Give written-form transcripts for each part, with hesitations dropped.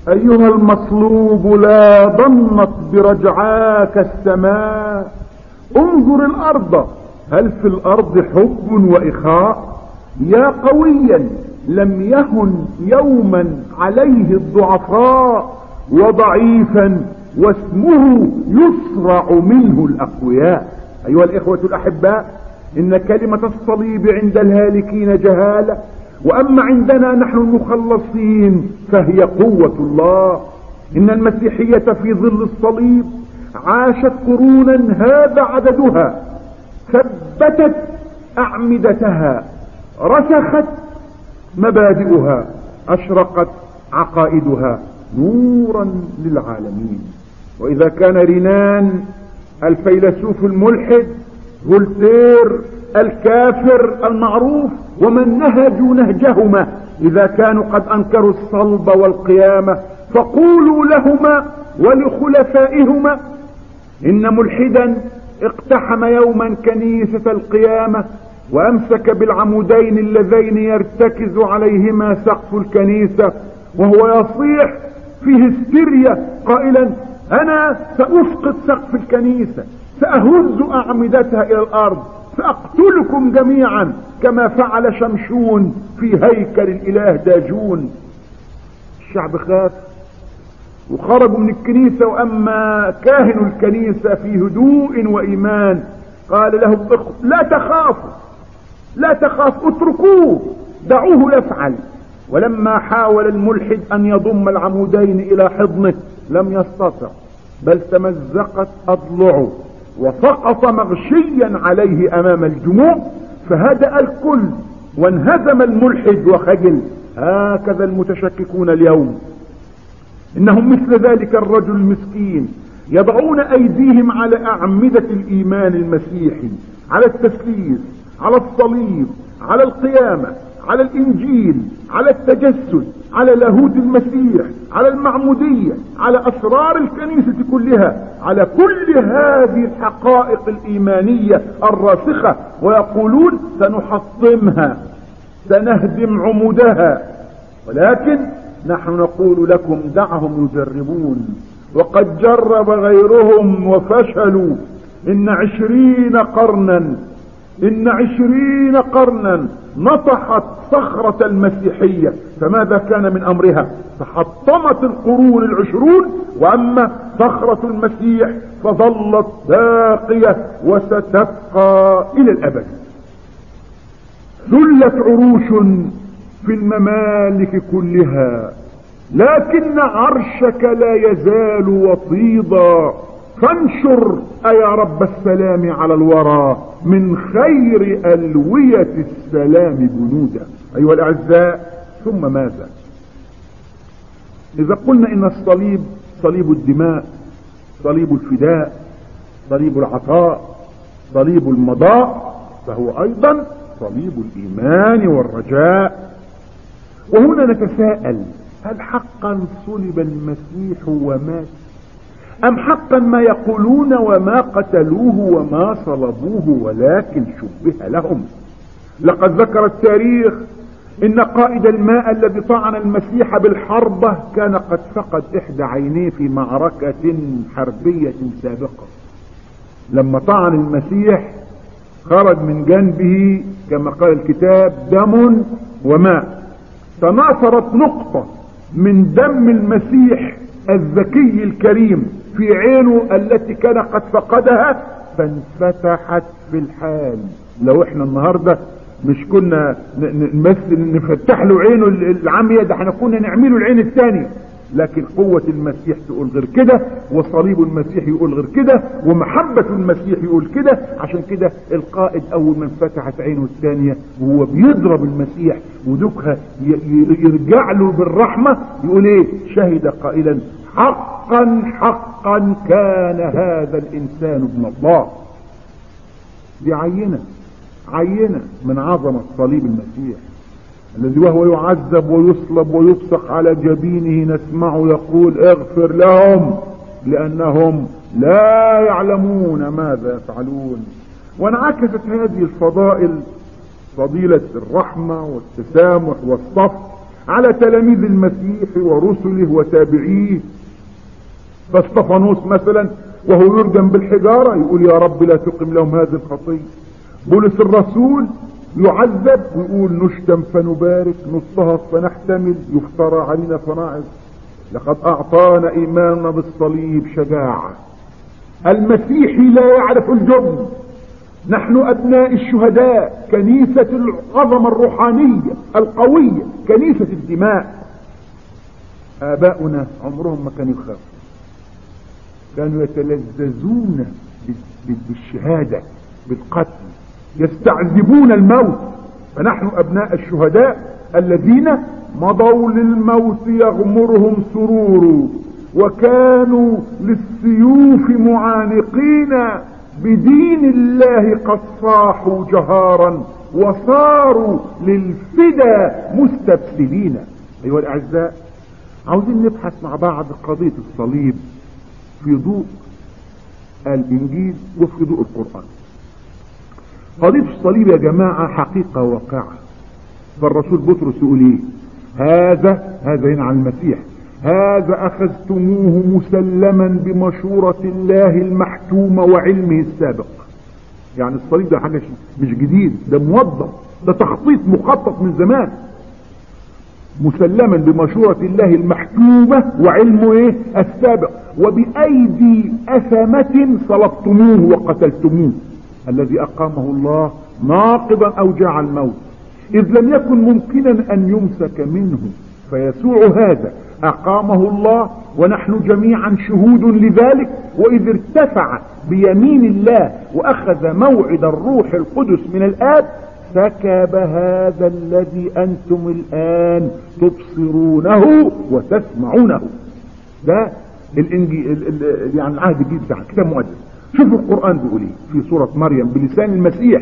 أيها المصلوب لا ضنت برجعاك السماء، انظر الأرض هل في الأرض حب وإخاء؟ يا قويا لم يهن يوما عليه الضعفاء، وضعيفا واسمه يصرع منه الأقوياء. أيها الإخوة الأحباء، إن كلمة الصليب عند الهالكين جهالة، وأما عندنا نحن المخلصين فهي قوة الله. إن المسيحية في ظل الصليب عاشت قرونا هذا عددها، ثبتت أعمدتها، رسخت مبادئها، أشرقت عقائدها نورا للعالمين. وإذا كان رينان الفيلسوف الملحد، فولتير الكافر المعروف، ومن نهجوا نهجهما إذا كانوا قد أنكروا الصلب والقيامة، فقولوا لهما ولخلفائهما إن ملحدا اقتحم يوما كنيسة القيامة وأمسك بالعمودين اللذين يرتكز عليهما سقف الكنيسة، وهو يصيح في هستيريا قائلا: أنا سأسقط سقف الكنيسة، سأهز أعمدتها إلى الأرض، سأقتلكم جميعا كما فعل شمشون في هيكل الإله داجون. الشعب خاف وخرجوا من الكنيسة، وأما كاهن الكنيسة في هدوء وإيمان قال لهم: لا تخافوا، لا تخافوا، اتركوه، دعوه يفعل. ولما حاول الملحد أن يضم العمودين إلى حضنه لم يستطع، بل تمزقت أضلعه وسقط مغشيا عليه أمام الجموع، فهدأ الكل وانهزم الملحد وخجل. هكذا المتشككون اليوم، إنهم مثل ذلك الرجل المسكين يضعون أيديهم على أعمدة الإيمان المسيحي، على التثليث، على الصليب، على القيامة، على الإنجيل، على التجسد، على لاهوت المسيح، على المعمودية، على أسرار الكنيسة كلها، على كل هذه الحقائق الإيمانية الراسخة، ويقولون: سنحطمها، سنهدم عمودها. ولكن نحن نقول لكم: دعهم يجربون، وقد جرب غيرهم وفشلوا. إن 20 قرنا نطحت صخرة المسيحية، فماذا كان من أمرها؟ فحطمت القرون 20، وأما صخرة المسيح فظلت باقية وستبقى إلى الأبد. ذلت عروش في الممالك كلها، لكن عرشك لا يزال وطيدا، فانشر يا رب السلام على الورى، من خير ألوية السلام جنودا. أيها الأعزاء، ثم ماذا؟ إذا قلنا إن الصليب صليب الدماء، صليب الفداء، صليب العطاء، صليب المضاء، فهو أيضا صليب الإيمان والرجاء. وهنا نتساءل: هل حقا صلب المسيح ومات، أم حقا ما يقولون وما قتلوه وما صلبوه ولكن شبه لهم؟ لقد ذكر التاريخ إن قائد الماء الذي طعن المسيح بالحربة كان قد فقد إحدى عينيه في معركة حربية سابقة. لما طعن المسيح خرج من جنبه كما قال الكتاب دم وماء، تناثرت نقطة من دم المسيح الذكي الكريم في عينه التي كان قد فقدها، فانفتحت في الحال. لو احنا النهاردة مش كنا نمثل نفتح له عينه العمية، ده احنا كنا نعمله العين الثانية. لكن قوة المسيح تقول غير كده، وصليب المسيح يقول غير كده، ومحبة المسيح يقول كده. عشان كده القائد اول من فتحت عينه الثانية وهو بيضرب المسيح ودكها يرجع له بالرحمة يقول ايه؟ شهد قائلا: حقا حقا كان هذا الانسان ابن الله. دي عينة من عظمة صليب المسيح الذي وهو يعذب ويصلب ويبصق على جبينه نسمعه يقول: اغفر لهم لأنهم لا يعلمون ماذا يفعلون. وانعكست هذه الفضائل، فضيلة الرحمة والتسامح والصف، على تلاميذ المسيح ورسله وتابعيه. فاستفانوس مثلا وهو يرجم بالحجارة يقول يا رب لا تقم لهم هذه الخطية. بولس الرسول يعذب ويقول نشتم فنبارك، نضطهد فنحتمل، يفترى علينا فنعظ. لقد اعطانا ايماننا بالصليب شجاعة. المسيحي لا يعرف الجبن. نحن ابناء الشهداء، كنيسة العظمة الروحانية القوية، كنيسة الدماء. اباؤنا عمرهم ما كانوا يخافوا، كانوا يتلذذون بالشهادة بالقتل، يستعذبون الموت. فنحن ابناء الشهداء الذين مضوا للموت يغمرهم سرور، وكانوا للسيوف معانقين، بدين الله قد صاحوا جهارا، وصاروا للفدا مستبسلين. ايها الاعزاء، عاوزين نبحث مع بعض قضية الصليب في ضوء الانجيل وفي ضوء القرآن. قضية الصليب يا جماعة حقيقة واقعة. فالرسول بطرس يقول ايه؟ هذا هنا عن المسيح، هذا اخذتموه مسلما بمشورة الله المحتومة وعلمه السابق. يعني الصليب ده حاجة مش جديد، ده موضب، ده تخطيط مخطط من زمان. مسلما بمشورة الله المحتومة وعلمه ايه السابق، وبأيدي أثمة صلبتموه وقتلتموه، الذي أقامه الله ناقضا أوجاع الموت، إذ لم يكن ممكنا أن يمسك منه. فيسوع هذا أقامه الله، ونحن جميعا شهود لذلك. وإذ ارتفع بيمين الله وأخذ موعد الروح القدس من الآب، سكب هذا الذي أنتم الآن تبصرونه وتسمعونه. ده يعني العهد الجديد بتاع كتاب مقدس. شوفوا القرآن بيقول ايه في سورة مريم بلسان المسيح: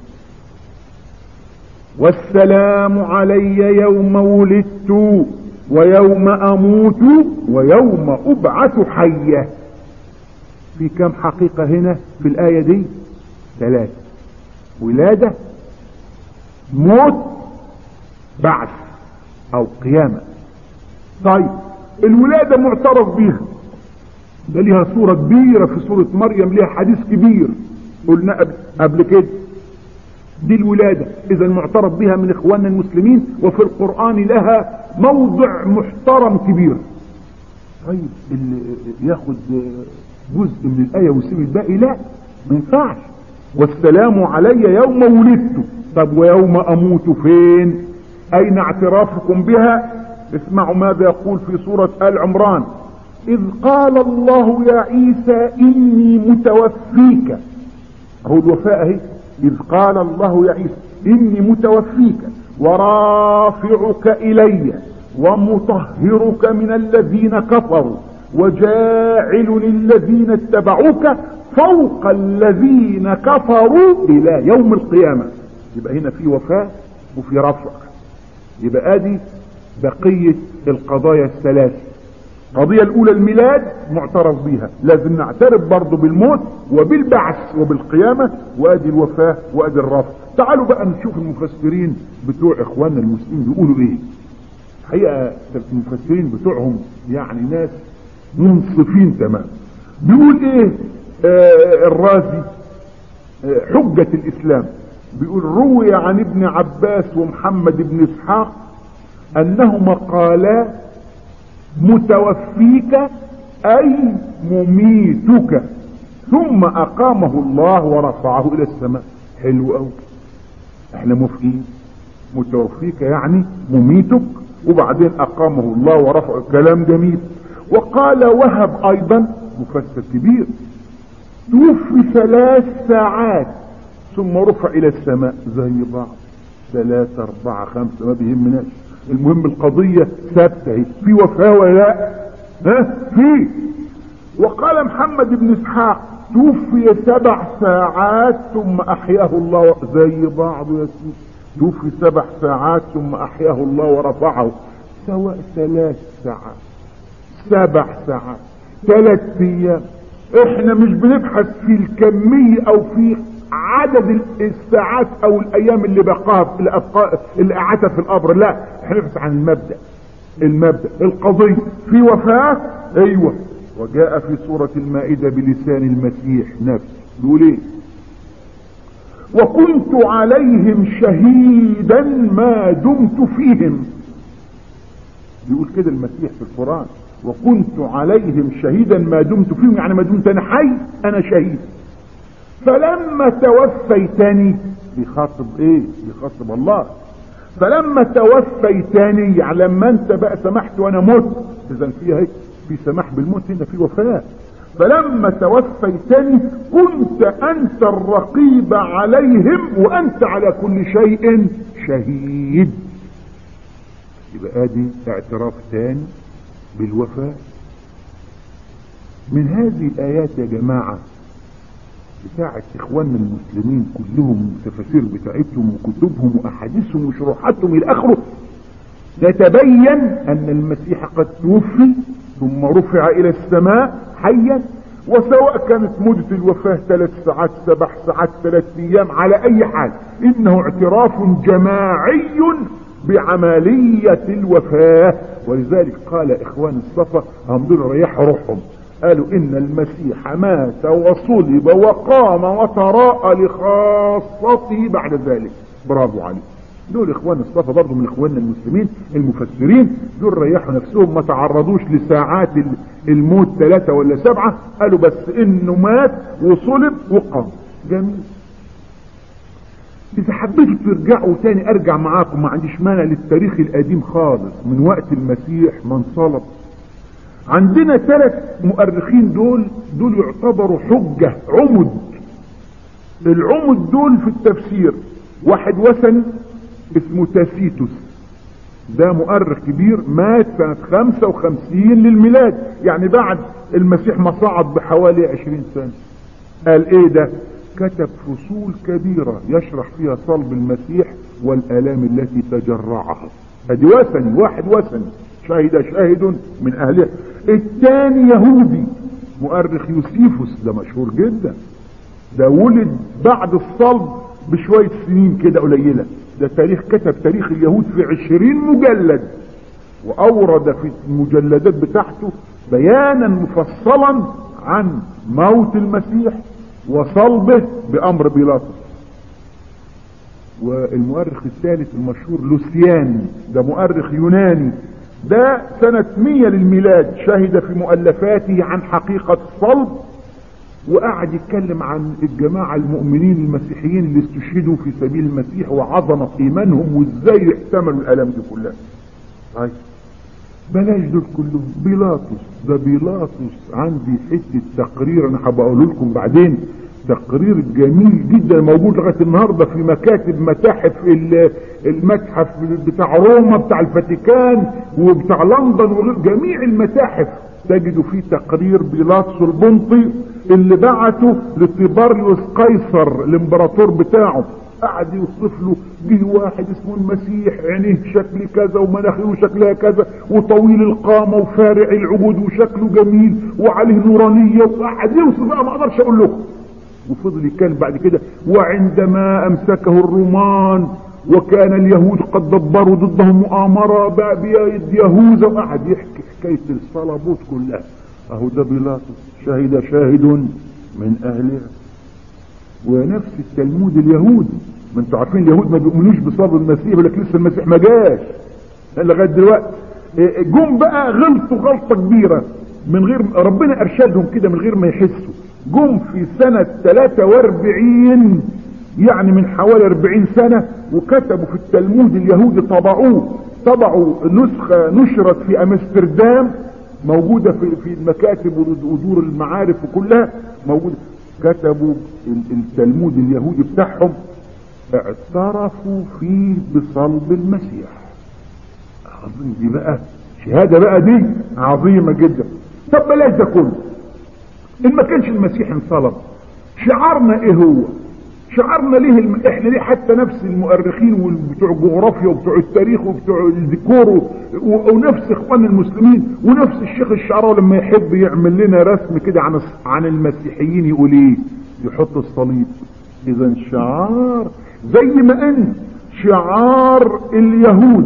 والسلام علي يوم ولدت ويوم أموت ويوم أبعث حيا. في كم حقيقة هنا في الآية دي؟ 3: ولادة، موت، بعث او قيامة. طيب الولادة معترف بيها، ده ليها صورة كبيرة في سورة مريم، ليها حديث كبير قلنا قبل كده. دي الولادة اذا معترف بها من اخواننا المسلمين، وفي القرآن لها موضع محترم كبير. طيب اللي ياخد جزء من الآية ويسيب الباقي لا، ما ينفعش. والسلام علي يوم ولدت. طب ويوم اموت فين؟ اين اعترافكم بها؟ اسمعوا ماذا يقول في سورة آل عمران: اذ قال الله يا عيسى اني متوفيك. اهو الوفاء اهي. اذ قال الله يا عيسى اني متوفيك ورافعك الي ومطهرك من الذين كفروا وجاعل الذين اتبعوك فوق الذين كفروا الى يوم القيامة. يبقى هنا في وفاة وفي رفع. يبقى ادي بقية القضايا الثلاث. القضية الاولى الميلاد معترف بها، لازم نعترف برضو بالموت وبالبعث وبالقيامة، وادي الوفاة وادي الرفع. تعالوا بقى نشوف المفسرين بتوع اخواننا المسلمين بيقولوا ايه. الحقيقة المفسرين بتوعهم يعني ناس منصفين تمام. بيقول ايه الرازي حجة الاسلام؟ بيقول: روي عن ابن عباس ومحمد بن اسحاق انهما قالا متوفيك اي مميتك، ثم اقامه الله ورفعه الى السماء. حلو قوي، احنا موافقين. متوفيك يعني مميتك، وبعدين اقامه الله ورفعه. كلام جميل. وقال وهب ايضا مفسر كبير: توفي 3 ساعات ثم رفع الى السماء. زي بعض، 3 4 5 ما بيهمناش، المهم القضية ثابتة. في وفاة ولا لا؟ في. وقال محمد بن اسحاق: توفي 7 ساعات ثم احياه الله. زي بعض يا سيدي، توفي 7 ساعات ثم احياه الله ورفعه. سواء 3 ساعات 7 ساعات 3 ايام. احنا مش بنبحث في الكمية او في عدد الساعات او الايام اللي بقاها اللي قعدتها في القبر، لا، احنا نبحث عن المبدأ القضية. في وفاة، ايوه، وجاء في سورة المائدة بلسان المسيح نفسه يقول ايه؟ وكنت عليهم شهيدا ما دمت فيهم. بيقول كده المسيح في القرآن، وكنت عليهم شهيدا ما دمت فيهم، يعني ما دمت انا حي انا شهيد. فلما توفيتني، بيخاطب ايه؟ بيخاطب الله. فلما توفيتني، يعني لما انت بقى سمحت وانا مت، اذا فيها هيك في سماح بالموت، هنا في وفاة. فلما توفيتني كنت انت الرقيب عليهم وانت على كل شيء شهيد. يبقى ادي اعتراف ثاني بالوفاة. من هذه الايات يا جماعة بتاعت اخواننا المسلمين كلهم، التفاسير بتاعتهم وكتبهم واحاديثهم وشروحاتهم الى اخره، يتبين ان المسيح قد توفي ثم رفع الى السماء حيا، وسواء كانت مدة الوفاة 3 ساعات 7 ساعات 3 ايام، على اي حال انه اعتراف جماعي بعملية الوفاة. ولذلك قال اخوان الصفا، هم دول ريحوا روحهم، قالوا ان المسيح مات وصلب وقام وتراءى لخاصته بعد ذلك. برافو عليه. دول اخوان الصفا برضو من اخواننا المسلمين المفسرين، دول ريحوا نفسهم، ما تعرضوش لساعات الموت 3 ولا 7، قالوا بس انه مات وصلب وقام. جميل. اذا حبيتوا ترجعوا تاني ارجع معاكم، ما عنديش مانع، للتاريخ القديم خالص من وقت المسيح ما انصلب. عندنا 3 مؤرخين دول يعتبروا حجة عمد. العمد دول في التفسير، واحد وثني اسمه تاسيتوس، ده مؤرخ كبير، مات سنة 55 للميلاد، يعني بعد المسيح ما صعد بحوالي 20 سنة. قال ايه ده؟ كتب فصول كبيرة يشرح فيها صلب المسيح والآلام التي تجرعها. ادي وثني، واحد وثني، شاهد من اهله. الثاني يهودي، مؤرخ يوسيفوس، ده مشهور جدا، ده ولد بعد الصلب بشوية سنين كده قليلة، ده تاريخ، كتب تاريخ اليهود في 20 مجلد، واورد في المجلدات بتاعته بيانا مفصلا عن موت المسيح وصلبه بامر بيلاطس. والمؤرخ الثالث المشهور لوسيان، ده مؤرخ يوناني، ده سنة 100 للميلاد، شهد في مؤلفاته عن حقيقة الصلب، وقعد يتكلم عن الجماعة المؤمنين المسيحيين اللي استشهدوا في سبيل المسيح وعظمة ايمانهم وازاي احتملوا الالام دي كلها. طيب بلاش دول كلهم. بيلاطس عندي حتة تقرير انا هبقى اقول لكم بعدين، تقرير جميل جدا موجود لغايه النهارده في مكاتب متاحف، المتحف بتاع روما، بتاع الفاتيكان، وبتاع لندن، وجميع المتاحف تجدوا فيه تقرير بيلاطس البنطي اللي بعته لطيباريوس قيصر الامبراطور بتاعه. قعد يوصف له، جه واحد اسمه المسيح عينيه شكل كذا ومناخيره شكلها كذا وطويل القامه وفارع العبود وشكله جميل وعليه نورانيه، وقعد يوصف بقى ما اقدرش اقول لكم. وفضل يتكلم بعد كده، وعندما امسكه الرومان وكان اليهود قد دبروا ضدهم مؤامرة بيد يهوذا، وقعد يحكي حكاية الصلبوت كلها. اهو ده بيلاطس، شاهد من اهلها. ونفس التلمود اليهودي، ما انتوا عارفين اليهود ما بيؤمنوش بصلب المسيح، يقول لك لسه المسيح ما جاش لغايه دلوقتي. جم بقى غلطوا غلطه كبيره من غير ربنا ارشدهم كده، من غير ما يحسوا. جم في سنة 43، يعني من حوالي 40 سنة، وكتبوا في التلمود اليهودي، طبعوا نسخة نشرت في امستردام، موجودة في المكاتب ودور المعارف وكلها موجودة. كتبوا التلمود اليهودي بتاعهم، اعترفوا فيه بصلب المسيح. عظيم دي بقى، شهادة بقى دي عظيمة جدا. طب بلاش ده كله، ان ما كانش المسيح انصلب، شعارنا ايه هو؟ شعارنا ليه احنا ليه حتى نفس المؤرخين وبتوع الجغرافيا وبتوع التاريخ وبتوع الديكور ونفس اخوان المسلمين ونفس الشيخ الشعراوي لما يحب يعمل لنا رسم كده عن المسيحيين يقول ايه؟ يحط الصليب. اذا شعار زي ما ان شعار اليهود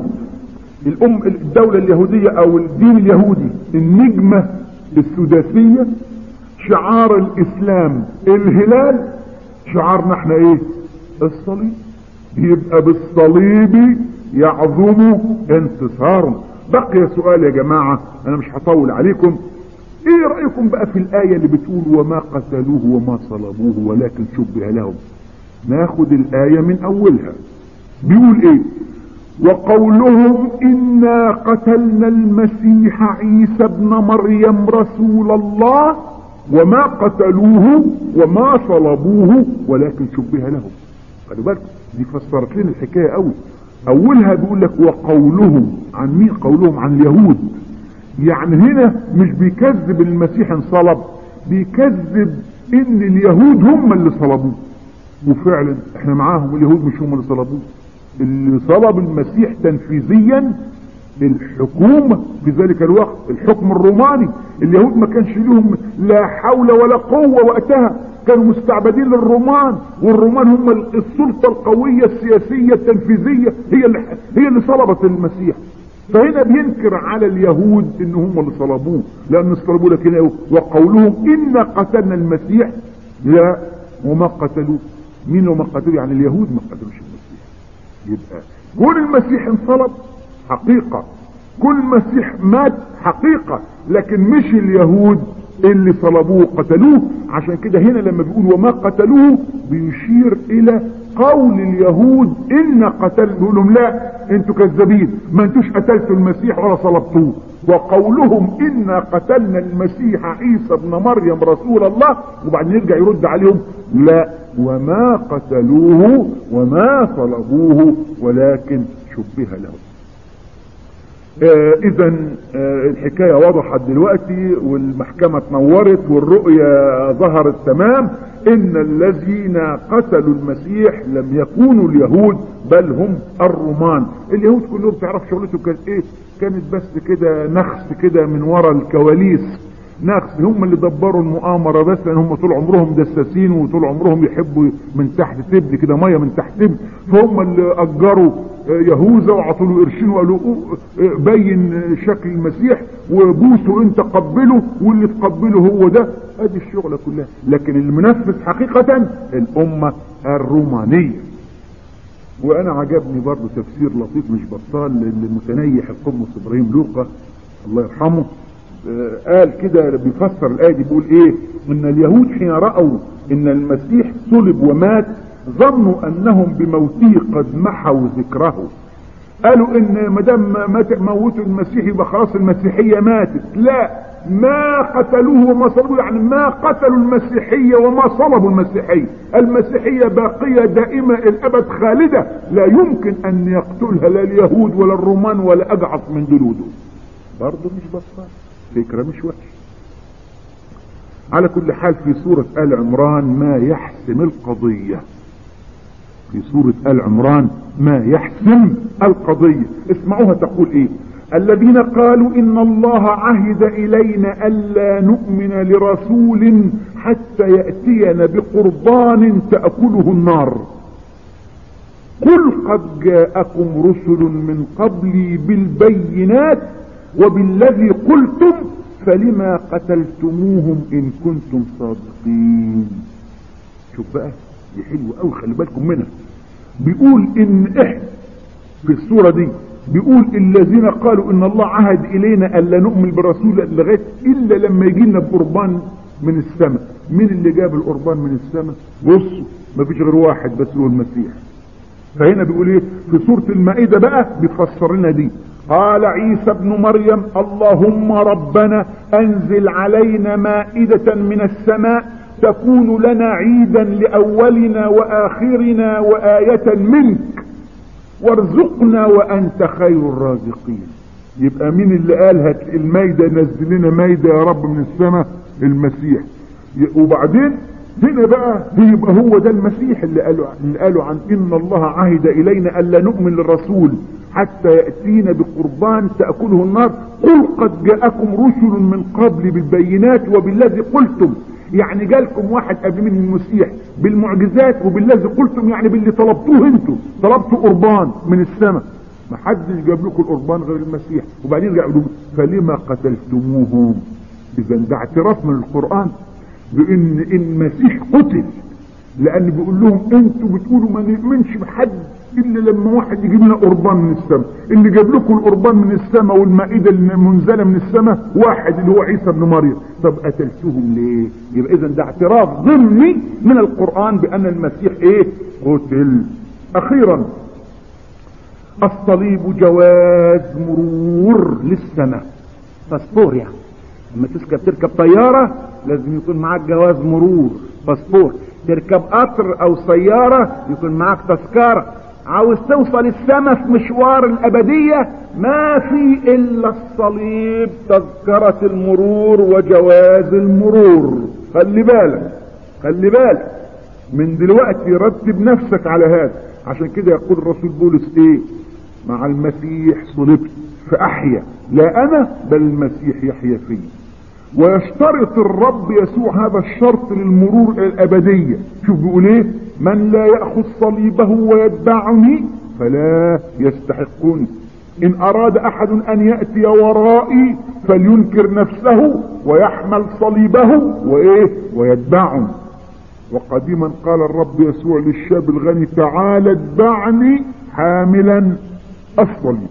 الدولة اليهودية او الدين اليهودي النجمة السداسية، شعار الاسلام الهلال، شعارنا احنا ايه؟ الصليب. يبقى بالصليب يعظم انتصار. بقي سؤال يا جماعة، انا مش هطول عليكم، ايه رأيكم بقى في الآية اللي بتقول وما قتلوه وما صلبوه ولكن شبه لهم؟ ناخد الآية من اولها. بيقول ايه؟ وقولهم انا قتلنا المسيح عيسى ابن مريم رسول الله وما قتلوه وما صلبوه ولكن شبه لهم. خلي بالكم دي فسرت لنا الحكايه قوي. اولها بيقول لك وقولهم عن مين؟ قولهم عن اليهود. يعني هنا مش بيكذب المسيح انصلب، بيكذب ان اليهود هم اللي صلبوه. وفعلا احنا معاهم اليهود مش هم اللي صلبوه، اللي صلب المسيح تنفيذيا الحكومة في ذلك الوقت، الحكم الروماني. اليهود ما كانش لهم لا حول ولا قوة وقتها، كانوا مستعبدين للرومان، والرومان هم السلطة القوية السياسية التنفيذية، هي اللي صلبت المسيح. فهنا بينكر على اليهود ان هم اللي صلبوه، لان صلبوه. لكن وقولهم إنا قتلنا المسيح، لا وما قتلوه. مين وما قتلوه؟ يعني اليهود ما قتلوش المسيح. يبقى كل المسيح انصلب حقيقة، كل مسيح مات حقيقة، لكن مش اليهود اللي صلبوه قتلوه. عشان كده هنا لما بيقول وما قتلوه بيشير الى قول اليهود ان قتلوا، بيقول لهم لا انتوا كذابين، ما انتوش قتلتوا المسيح ولا صلبتوه. وقولهم انا قتلنا المسيح عيسى ابن مريم رسول الله، وبعدين يرجع يرد عليهم لا وما قتلوه وما صلبوه ولكن شبه لهم. اذا الحكاية وضحت دلوقتي، والمحكمة اتنورت، والرؤية ظهرت تمام، ان الذين قتلوا المسيح لم يكونوا اليهود بل هم الرومان. اليهود كلهم تعرف شغلته كانت ايه؟ كانت بس كده نخس كده من وراء الكواليس، نخس. هم اللي دبروا المؤامرة، بس لان هم طول عمرهم دساسين وطول عمرهم يحبوا من تحت تبل كده مية من تحت تبل. فهم اللي اجروا يهوذا وعطوا له قرشين وقالوا بين شكل المسيح وبوسوا انت قبله، واللي تقبله هو ده. ادي الشغلة كلها. لكن المنفذ حقيقة الامة الرومانية. وانا عجبني برضو تفسير لطيف مش بطال للمتنيح القمص ابراهيم لوقا الله يرحمه. قال كده بيفسر الآية دي، بيقول ايه؟ ان اليهود حين رأوا ان المسيح صلب ومات ظنوا انهم بموته قد محوا ذكره. قالوا ان مدام موتوا المسيح يبقى خلاص المسيحية ماتت. لا، ما قتلوه وما صلبوه، يعني ما قتلوا المسيحية وما صلبوا المسيحية. المسيحية باقية دائمة الابد خالدة، لا يمكن ان يقتلها لا اليهود ولا الرومان ولا اجعص من جلوده. برضه مش بطال، فكرة مش وحش. على كل حال في سورة آل عمران ما يحسم القضية، في سورة آل عمران ما يحسم القضية. اسمعوها تقول ايه؟ الذين قالوا ان الله عهد الينا الا نؤمن لرسول حتى يأتينا بقربان تأكله النار قل قد جاءكم رسل من قبلي بالبينات وبالذي قلتم فلما قتلتموهم ان كنتم صادقين. شوف بقى دي حلوة قوي، خلي بالكم منها. بيقول ان احنا في السورة دي بيقول الذين قالوا ان الله عهد الينا الا نؤمن بالرسول لغاية الا لما يجي لنا بقربان من السماء. مين اللي جاب القربان من السماء؟ بصوا مفيش غير واحد بس هو المسيح. فهنا بيقول ايه في سورة المائدة بقى؟ بيفسر لنا دي. قال عيسى ابن مريم اللهم ربنا انزل علينا مائدة من السماء تكون لنا عيدا لاولنا واخرنا وآية منك وارزقنا وانت خير الرازقين. يبقى مين اللي قال هات المائدة، نزل لنا مائدة يا رب من السماء؟ المسيح. وبعدين هنا بقى يبقى هو ده المسيح اللي قالوا عن ان الله عهد الينا الا نؤمن للرسول حتى يأتينا بقربان تأكله النار قل قد جاءكم رسل من قبل بالبينات وبالذي قلتم. يعني جالكم واحد قبل من المسيح بالمعجزات وبالذي قلتم، يعني باللي طلبتوه انتوا، طلبتوا قربان من السماء، ما حدش جاب لكم القربان غير المسيح. وبعدين يقولوا فلما قتلتموهم؟ اذا ده اعتراف من القرآن بان المسيح قتل، لان بيقول لهم انتوا بتقولوا ما نؤمنش بحد الا لما واحد يجيب لنا قربان من السماء. اللي جاب لكم القربان من السماء والمائده المنزله من السماء واحد اللي هو عيسى ابن مريم، طب قتلتوهم ليه؟ يبقى اذا ده اعتراف ضمني من القرآن بان المسيح ايه؟ قتل. اخيرا الصليب جواز مرور للسماء، باسبور. يعني لما تركب طيارة لازم يكون معاك جواز مرور، باسبور. تركب قطر او سيارة يكون معاك تذكرة. عاوز توصل السماء في مشوار الابدية ما في الا الصليب، تذكرة المرور وجواز المرور. خلي بالك من دلوقتي، رتب نفسك على هذا. عشان كده يقول الرسول بولس ايه؟ مع المسيح صلبت فاحيا، لا انا بل المسيح يحيا فيه. ويشترط الرب يسوع هذا الشرط للمرور الى الابدية. شوف بيقول ايه؟ من لا يأخذ صليبه ويتبعني فلا يستحقني. ان اراد احد ان يأتي ورائي فلينكر نفسه ويحمل صليبه وايه؟ ويتبعني. وقديما قال الرب يسوع للشاب الغني تعال اتبعني حاملا الصليب.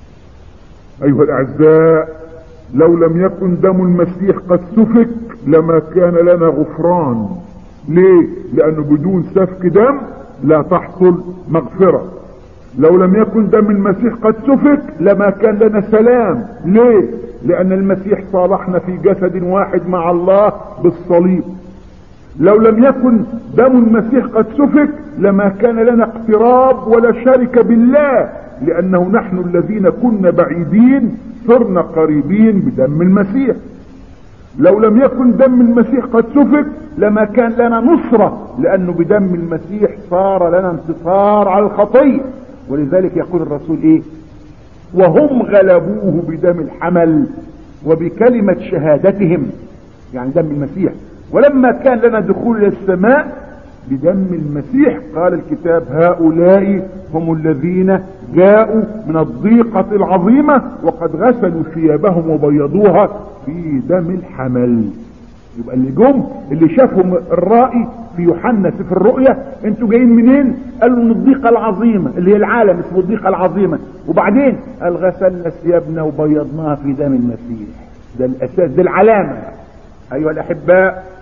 ايها الاعزاء، لو لم يكن دم المسيح قد سفك لما كان لنا غفران. ليه؟ لانه بدون سفك دم لا تحصل مغفرة. لو لم يكن دم المسيح قد سفك لما كان لنا سلام. ليه؟ لان المسيح صالحنا في جسد واحد مع الله بالصليب. لو لم يكن دم المسيح قد سفك لما كان لنا اقتراب ولا شركة بالله، لانه نحن الذين كنا بعيدين صرنا قريبين بدم المسيح. لو لم يكن دم المسيح قد سفك لما كان لنا نصرة، لانه بدم المسيح صار لنا انتصار على الخطية. ولذلك يقول الرسول ايه؟ وهم غلبوه بدم الحمل وبكلمة شهادتهم، يعني دم المسيح. ولما كان لنا دخول الى السماء بدم المسيح، قال الكتاب هؤلاء هم الذين جاءوا من الضيقة العظيمة وقد غسلوا ثيابهم وبيضوها في دم الحمل. يبقى اللي جم اللي شافهم الرائي في يوحنا في الرؤيا، انتوا جايين منين؟ قالوا من الضيقة العظيمة اللي هي العالم، اسمه الضيقة العظيمة. وبعدين قال غسلنا ثيابنا وبيضناها في دم المسيح. ده الاساس، ده العلامة. ايها الاحباء،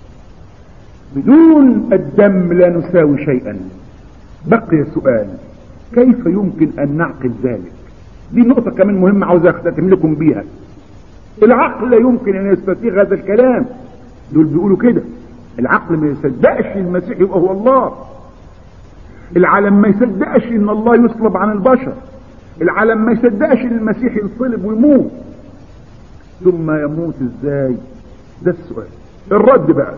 بدون الدم لا نساوي شيئا. بقي سؤال، كيف يمكن ان نعقل ذلك؟ دي نقطة كمان مهمة عاوز اختتم لكم بيها. العقل لا يمكن ان يستسيغ هذا الكلام. دول بيقولوا كده، العقل ما يصدقش المسيح يبقى هو الله. العالم ما يصدقش ان الله يصلب عن البشر. العالم ما يصدقش ان المسيح ينصلب ويموت. ثم يموت ازاي؟ ده السؤال. الرد بقى،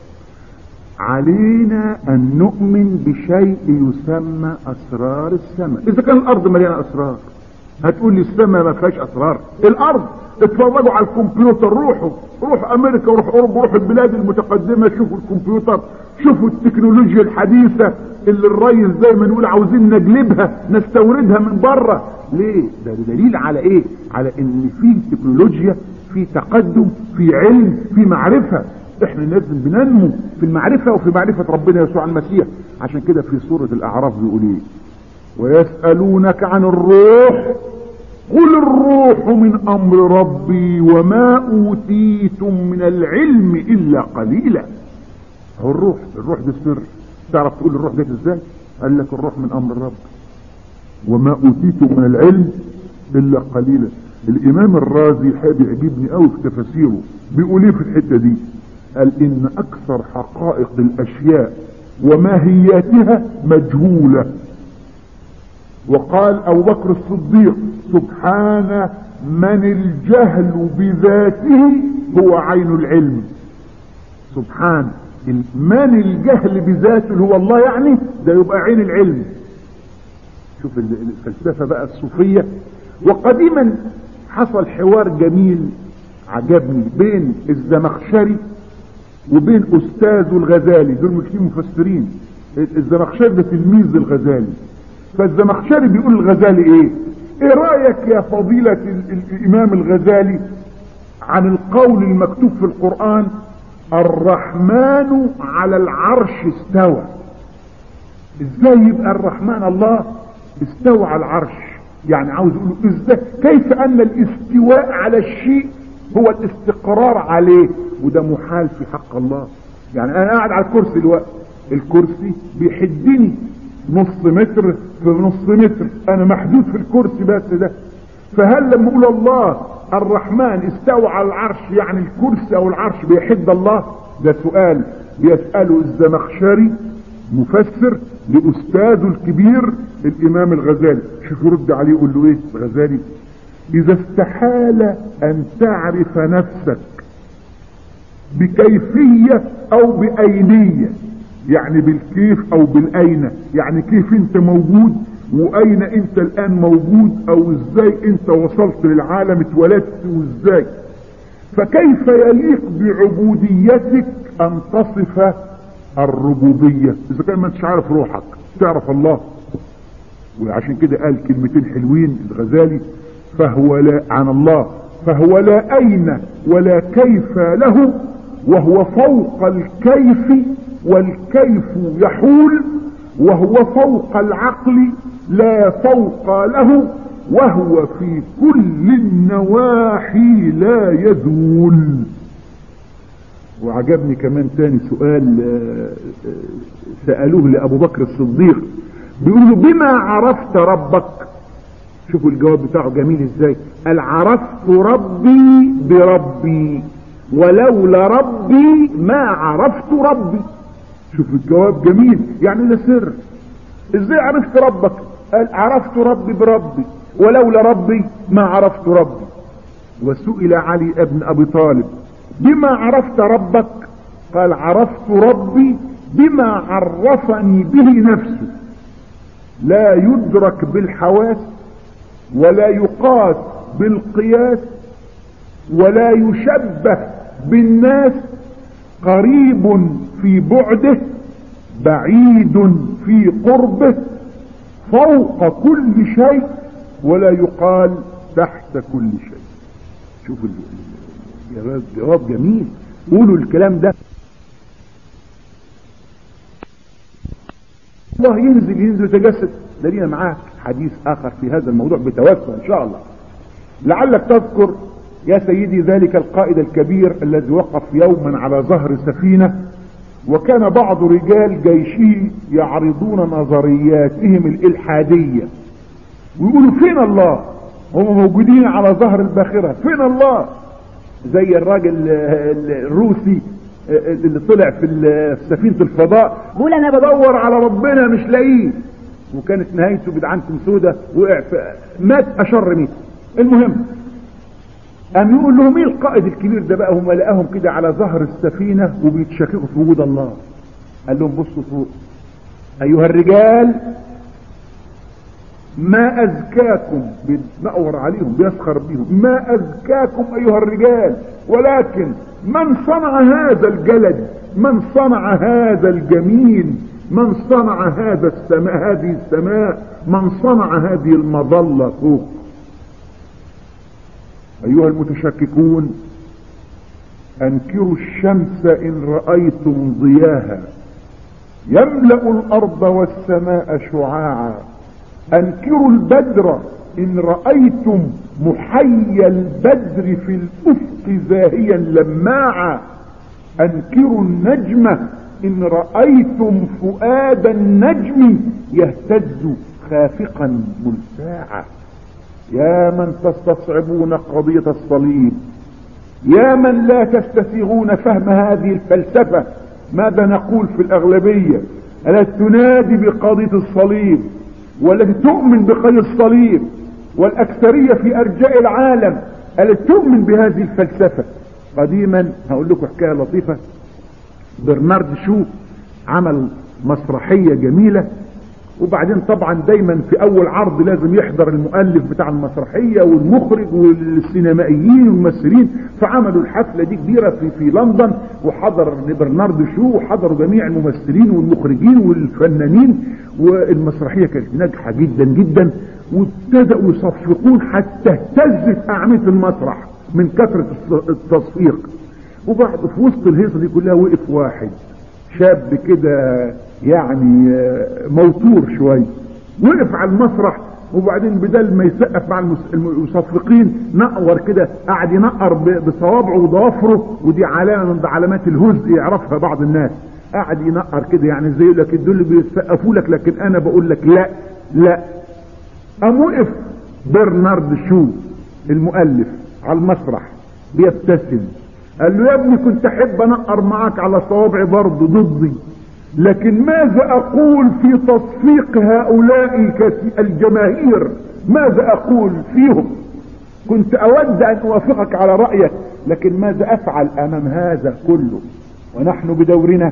علينا ان نؤمن بشيء يسمى اسرار السماء. اذا كان الارض مليانه اسرار، هتقول لي السماء ما فيهاش اسرار؟ الارض، اتفرجوا على الكمبيوتر، روحوا امريكا وروحوا اوروبا، روحوا البلاد المتقدمه، شوفوا الكمبيوتر، شوفوا التكنولوجيا الحديثه اللي الريس زي ما نقول عاوزين نجلبها نستوردها من بره. ليه؟ ده دليل على ايه؟ على ان في تكنولوجيا، في تقدم، في علم، في معرفة. احنا لازم بننمو في المعرفة وفي معرفة ربنا يسوع المسيح. عشان كده في سورة الاعراف بيقول ايه؟ ويسألونك عن الروح قل الروح من امر ربي وما اوتيتم من العلم الا قليلا. هو الروح ده السر. تعرف تقول الروح جت ازاي؟ قال لك الروح من امر الرب وما اوتيتم من العلم الا قليلا. الامام الرازي حابب يعجبني قوي في تفاسيره، بيقول ايه في الحته دي؟ قال ان اكثر حقائق الاشياء وماهياتها مجهوله. وقال ابو بكر الصديق سبحان من الجهل بذاته هو عين العلم. سبحان من الجهل بذاته هو الله، يعني ده يبقى عين العلم. شوف الفلسفة بقى الصوفية. وقديما حصل حوار جميل عجبني بين الزمخشري وبين استاذه الغزالي، دول مش مفسرين. الزمخشري ده تلميذ الغزالي، فالزمخشري بيقول الغزالي ايه رأيك يا فضيلة الامام الغزالي عن القول المكتوب في القرآن الرحمن على العرش استوى؟ ازاي يبقى الرحمن الله استوى على العرش؟ يعني عاوز يقول ازاي، كيف ان الاستواء على الشيء هو الاستقرار عليه، وده محال في حق الله. يعني انا قاعد على الكرسي دلوقتي، الكرسي بيحدني نص متر في نص متر، انا محدود في الكرسي بس ده. فهل لما اقول الله الرحمن استوى على العرش يعني الكرسي او العرش بيحد الله؟ ده سؤال بيسأله الزمخشري مفسر لاستاذه الكبير الامام الغزالي. شوف يرد عليه يقول له ايه الغزالي: اذا استحال ان تعرف نفسك بكيفية او باينية، يعني بالكيف او بالاين، يعني كيف انت موجود واين انت الان موجود، او ازاي انت وصلت للعالم، اتولدت وازاي، فكيف يليق بعبوديتك ان تصف الربوبية اذا كان ما انتش عارف روحك تعرف الله. وعشان كده قال كلمتين حلوين الغزالي فهو لا عن الله: فهو لا اين ولا كيف له، وهو فوق الكيف والكيف يحول، وهو فوق العقل لا فوق له، وهو في كل النواحي لا يزول. وعجبني كمان تاني سؤال سألوه لأبو بكر الصديق، بيقولوا بما عرفت ربك؟ شوفوا الجواب بتاعه جميل ازاي، قال عرفت ربي بربي ولولا ربي ما عرفت ربي. شوف الجواب جميل، يعني ده سر. ازاي عرفت ربك؟ قال عرفت ربي بربي ولولا ربي ما عرفت ربي. وسئل علي ابن ابي طالب بما عرفت ربك؟ قال عرفت ربي بما عرفني به نفسه، لا يدرك بالحواس ولا يقاس بالقياس ولا يشبه بالناس، قريب في بعده بعيد في قربه، فوق كل شيء ولا يقال تحت كل شيء. شوفوا جواب جميل، قولوا الكلام ده. الله ينزل يتجسد. لدينا معاه حديث اخر في هذا الموضوع بتوسع ان شاء الله. لعلك تذكر يا سيدي ذلك القائد الكبير الذي وقف يوما على ظهر سفينة، وكان بعض رجال جيشه يعرضون نظرياتهم الإلحادية ويقولوا فين الله؟ هم موجودين على ظهر الباخرة، فين الله؟ زي الراجل الروسي اللي طلع في سفينة الفضاء بيقول انا بدور على ربنا مش لاقيه، وكانت نهايته بدعنة سودة، وقع مات اشر ميت. المهم قام يقول لهم ايه القائد الكبير ده بقى، هم لقاهم كده على ظهر السفينة وبيتشككوا في وجود الله. قال لهم بصوا فوق ايها الرجال، ما ازكاكم، بيتنقر عليهم بيسخر بيهم، ما ازكاكم ايها الرجال، ولكن من صنع هذا الجلد، من صنع هذا الجميل، من صنع هذا السماء، هذه السماء، من صنع هذه المظلة فوق. ايها المتشككون، انكروا الشمس ان رأيتم ضياها يملأ الارض والسماء شعاعا، انكروا البدر ان رأيتم محيا البدر في الافق زاهيا لماعا، انكروا النجم ان رأيتم فؤاد النجم يهتز خافقا ملساعا. يا من تستصعبون قضية الصليب، يا من لا تستسيغون فهم هذه الفلسفة، ماذا نقول في الأغلبية التي تنادي بقضية الصليب والتي تؤمن بقضية الصليب، والأكثرية في أرجاء العالم التي تؤمن بهذه الفلسفة. قديما هقول لكم حكاية لطيفة، برنارد شو عمل مسرحية جميلة وبعدين طبعا دايما في اول عرض لازم يحضر المؤلف بتاع المسرحية والمخرج والسينمائيين والممثلين، فعملوا الحفلة دي كبيرة في لندن، وحضر برنارد شو، وحضروا جميع الممثلين والمخرجين والفنانين، والمسرحية كانت ناجحة جدا جدا، وابتدأوا يصفقون حتى اهتزت اعمدة المسرح من كثرة التصفيق. وبعد في وسط الهيصة دي كلها وقف واحد شاب كده يعني موتور شوي، وقف على المسرح، وبعدين بدل ما يسقف مع المصفقين نقور كده، قعد ينقر بصوابعه وضوافره، ودي علامة من علامات الهزء يعرفها بعض الناس. قعد ينقر كده يعني زي يقول لك دول بيسقفوا لك لكن انا بقول لك لا لا. قام وقف برنارد شو المؤلف على المسرح بيبتسم، قال له يا ابني كنت احب انقر معاك على صوابعي برضه ضدي، لكن ماذا اقول في تصفيق هؤلاء الجماهير؟ ماذا اقول فيهم؟ كنت اود ان اوافقك على رأيك، لكن ماذا افعل امام هذا كله؟ ونحن بدورنا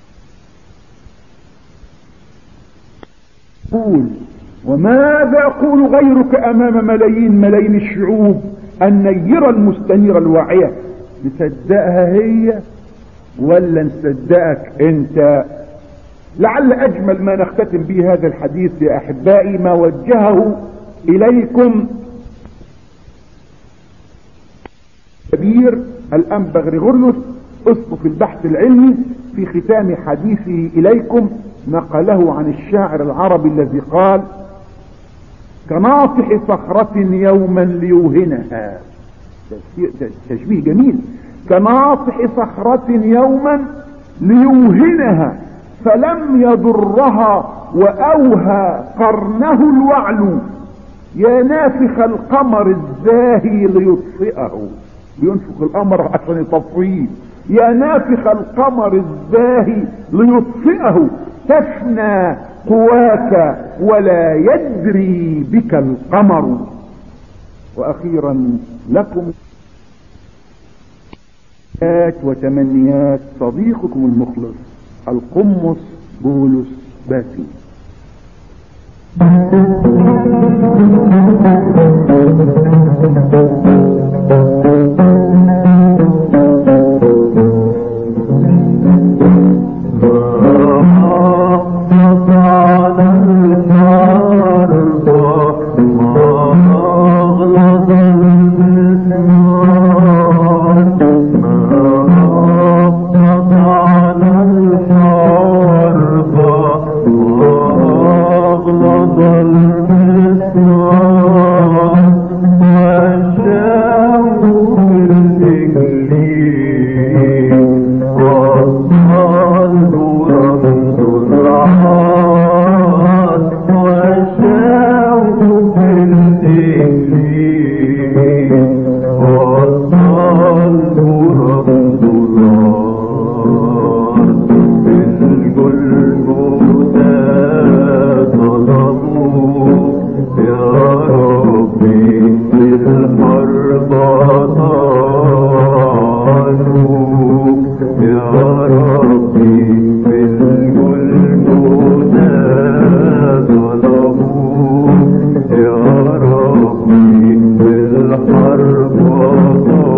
قول وماذا اقول غيرك امام ملايين الشعوب النيرة المستنيرة الواعية؟ نصدقها هي ولا نصدقك انت؟ لعل اجمل ما نختتم به هذا الحديث يا احبائي ما وجهه اليكم كبير الانبا غريغوريوس اسقف البحث العلمي في ختام حديثه اليكم، نقله عن الشاعر العربي الذي قال: كناطح صخرة يوما ليوهنها. تشبيه جميل. كناطح صخرة يوما ليوهنها فلم يضرها وأوهى قرنه الوعل، يا نافخ القمر الزاهي ليطفئه. بينفخ القمر عشان يطفيه. يا نافخ القمر الزاهي ليطفئه، تفنى قواك ولا يدري بك القمر. واخيرا لكم وتمنيات صديقكم المخلص القمص بولس باسي. يا ربي بالحرب